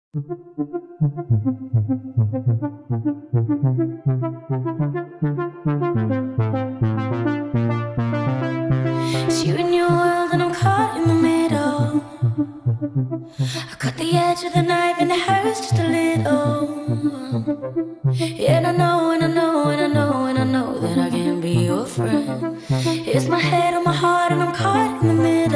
It's you and your world and I'm caught in the middle. I cut the edge of the knife and it hurts just a little. And I know, and I know, and I know, and I know that I can't be your friend. It's my head on my heart and I'm caught in the middle.